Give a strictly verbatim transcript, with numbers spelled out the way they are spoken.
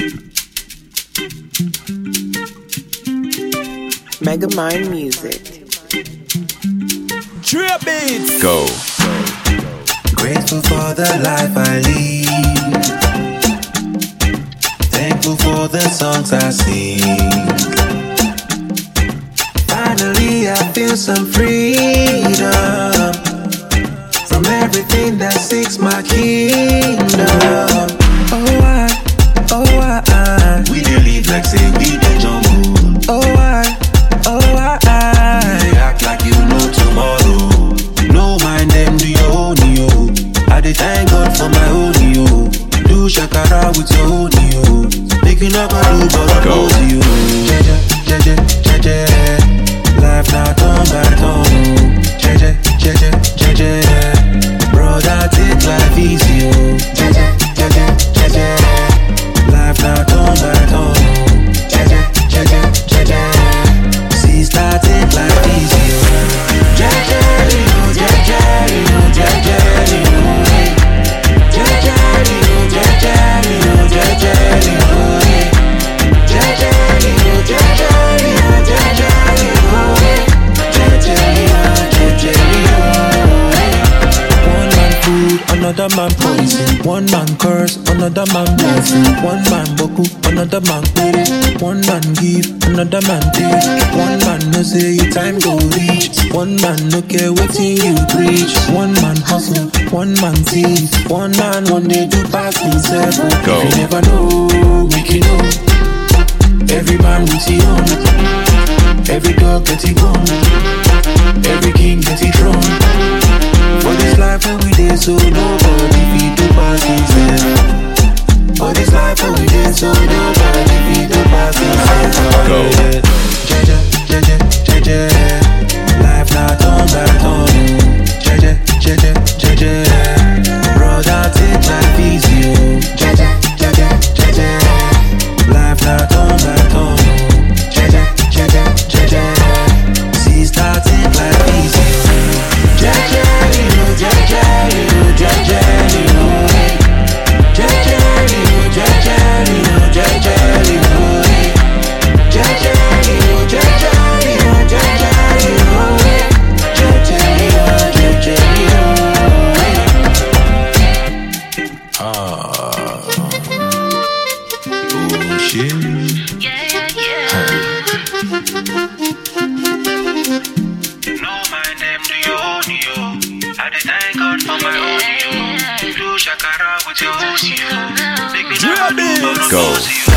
Megamind Music. Trip Beats. Go. Grateful for the life I lead. Thankful for the songs I sing. Finally I feel some freedom from everything that seeks my kingdom. Oh I, oh I, I. We dey live like say we dey jungle. Oh I, oh I, I. They act like you know tomorrow. No mind them, do your own yo. I dey thank God for my own yo. Do shakara with your own yo. Make you never do but I go to you. Jeje, jeje, jeje. Life not turn by turn. Jeje, jeje, jeje. Brother take life easy oh. Jeje, jeje, jeje. Life not turn by turn. Jeje, jeje, jeje. Sister take life easy oh. Jeje, oh, jeje, oh, jeje, oh. Jeje, oh, jeje, oh, jeje, oh. Jeje, oh, jeje, oh, jeje, oh. Jeje, oh, one man food, another man poison. One man curse, another man blessing. One man boku, another man pay. One man give, another man take. One man no say your time go reach. One man no care wetin you preach. One man hustle, one man thief. One man one day do pass himself. Go. If you never know, make you know. Every man with his own. Every dog get his bone. Every king get his throne. For this life when we did so nobody feed the pass himself. For this life when we did so nobody feed the pass himself. Go. Jeje, jeje, jeje. Life not on by turn. Jeje, jeje, jeje. Brother take life easy oh. Jeje, jeje, jeje. Life not on by turn. Jeje, jeje, jeje. Sister take life easy oh. Jeje, oh, jeje, oh, jeje, oh. Jeje, oh, jeje, oh, jeje, oh. Jeje, oh, jeje, oh, jeje, oh. Jeje, oh, jeje, oh. Ah. Oh, shit. Yeah, yeah, yeah. No mind them, do your own yo. I dey thank God for my own yo. Do shakara with your own yo. Make me Trip never do but Beats. I Go. go to you.